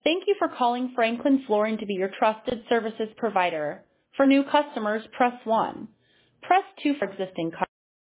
Thank you for calling Franklin Flooring to be your trusted services provider. For new customers, press 1. Press 2 for existing customers.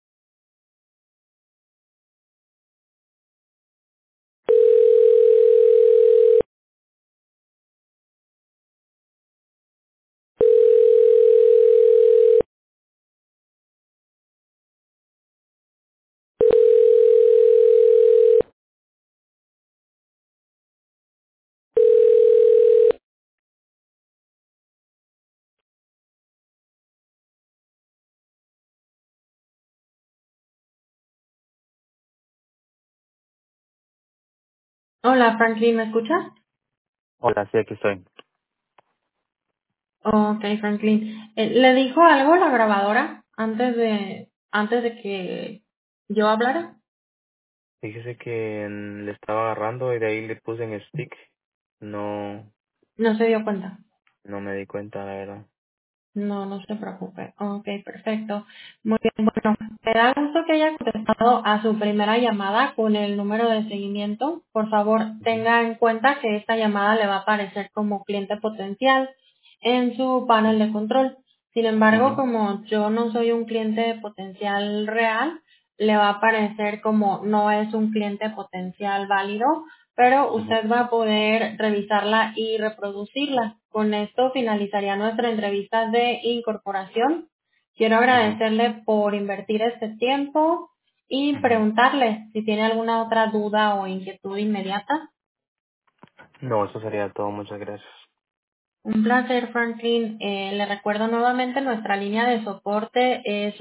Hola, Franklin, ¿me escuchas? Hola, sí, aquí estoy. Ok, Franklin. ¿Le dijo algo la grabadora antes de que yo hablara? Fíjese que le estaba agarrando y de ahí le puse en stick. No, No se dio cuenta. no me di cuenta, la verdad. No, no se preocupe. Ok, perfecto. Muy bien, bueno, me da gusto que haya contestado a su primera llamada con el número de seguimiento. Por favor, Ujú, tenga en cuenta que esta llamada le va a aparecer como cliente potencial en su panel de control. Sin embargo, ujú, como yo no soy un cliente potencial real, le va a aparecer como no es un cliente potencial válido, pero ujú, usted va a poder revisarla y reproducirla. Con esto finalizaría nuestra entrevista de incorporación. Quiero ujú. agradecerle por invertir este tiempo y Ujú. preguntarle si tiene alguna otra duda o inquietud inmediata. No, eso sería todo. Muchas gracias. Un placer, Franklin. Le recuerdo nuevamente nuestra línea de soporte es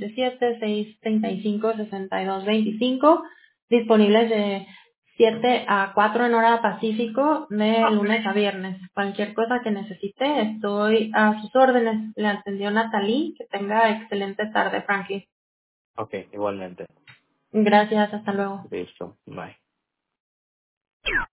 877-635-6225, disponibles de 7 a 4 en hora Pacífico, de lunes a viernes. Cualquier cosa que necesite, estoy a sus órdenes. Le atendió Natalie. Que tenga excelente tarde, Franklin. Ok, igualmente. Gracias, hasta luego. Listo. Bye.